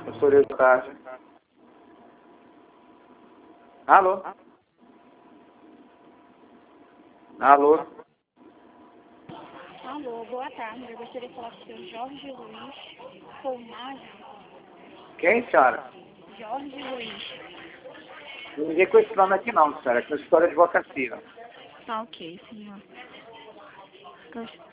Consultoria de tarde. Alô? Alô? Alô, boa tarde. Eu gostaria de falar com o seu Jorge Luiz Formagem. Quem, senhora? Jorge Luiz. Ninguém com esse nome aqui não, senhora. É consultório de advocacia. Tá ok, senhor.